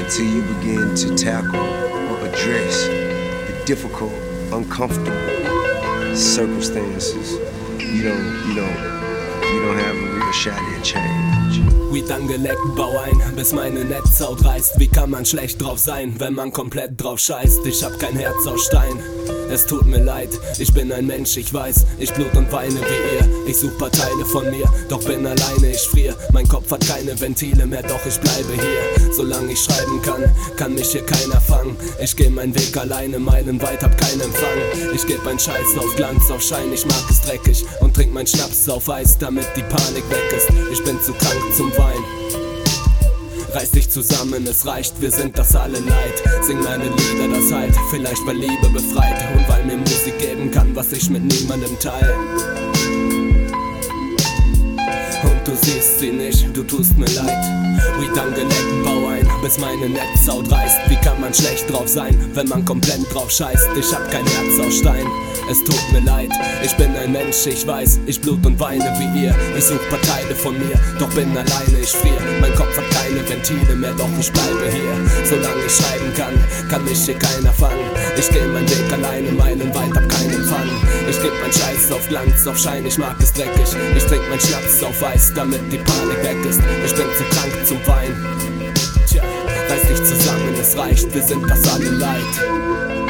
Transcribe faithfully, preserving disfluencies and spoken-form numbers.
until you begin to tackle or address the difficult, uncomfortable circumstances, you don't, you don't, you don't have a real shot at change. Weed angeleckt, bau ein, bis meine Netzhaut reißt. Wie kann man schlecht drauf sein, wenn man komplett drauf scheißt? Ich hab kein Herz aus Stein, es tut mir leid. Ich bin ein Mensch, ich weiß, ich blut und weine wie ihr. Ich such paar Teile von mir, doch bin alleine, ich frier. Mein Kopf hat keine Ventile mehr, doch ich bleibe hier. Solange ich schreiben kann, kann mich hier keiner fangen. Ich geh meinen Weg alleine, meilenweit, hab keinen Empfang. Ich geb ein Scheiß auf Glanz, auf Schein, ich mag es dreckig. Und trink mein Schnaps auf Eis, damit die Panik weg ist. Ich bin zu krank zum Wein. Reiß dich zusammen, es reicht, wir sind das alle leid. Sing meine Lieder, das halt, vielleicht weil Liebe befreit. Und weil mir Musik geben kann, was ich mit niemandem teile. Und du siehst sie nicht, du tust mir leid. Weed angeleckt, bau ein, bis meine Netzhaut reißt. Wie kann man schlecht drauf sein, wenn man komplett drauf scheißt? Ich hab kein Herz aus Stein, es tut mir leid. Ich bin ein Mensch, ich weiß, ich blut und weine wie ihr. Ich such paar Teile von mir, doch bin alleine, ich frier. Mein Kopf hat keine Ventile mehr, doch ich bleibe hier. Solange ich schreiben kann, kann mich hier keiner fangen. Ich geh meinen Weg alleine, meilenweit, hab keinen Empfang. Ich geb mein Scheiß auf Glanz, auf Schein, ich mag es dreckig. Ich trink mein Schnaps auf Eis, damit die Panik weg ist. Ich bin zu krank zum Wein. Tja, reiß dich zusammen, es reicht, wir sind das alle leid.